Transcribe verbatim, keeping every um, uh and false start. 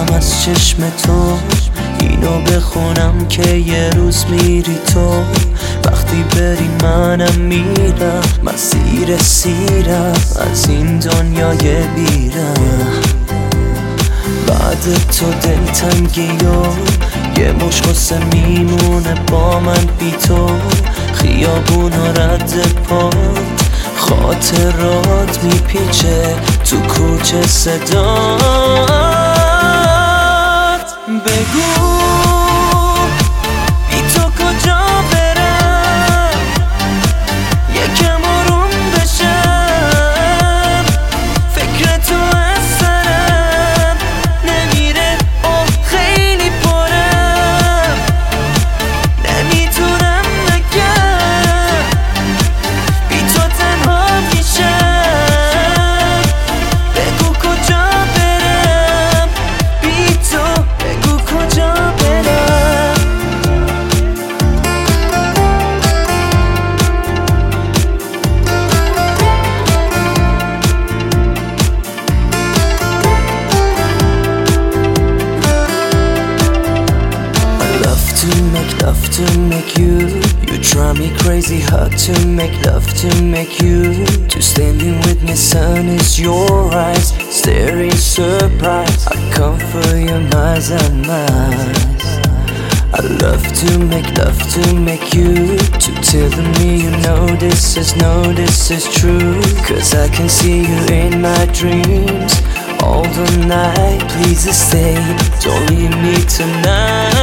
میرم از چشم تو، اینو بخونم که یه روز میری تو. وقتی بری منم میرم، مسیر سیرم از این دنیای بیرم. بعد تو دلتنگی و یه مش غصه میمونه با من بی تو. خیابون و رد پات خاطرات میپیچه تو کوچه صدات. بگو بی تو کجا برم، یکم آروم بشم. فکر تو از سرم نمیره، اوه خیلی پرم. نمیتونم نگم بی تو تنها میشم. بگو کجا برم، بی تو بگو کجا برم. To make love to make you, you drive me crazy hard to make love to make you. To standing with me, sun is your eyes, staring surprise. I come for your miles and miles. I love to make love to make you. To tell me you know this is no, this is true. Cause I can see you in my dreams all the night. Please stay, don't leave me tonight.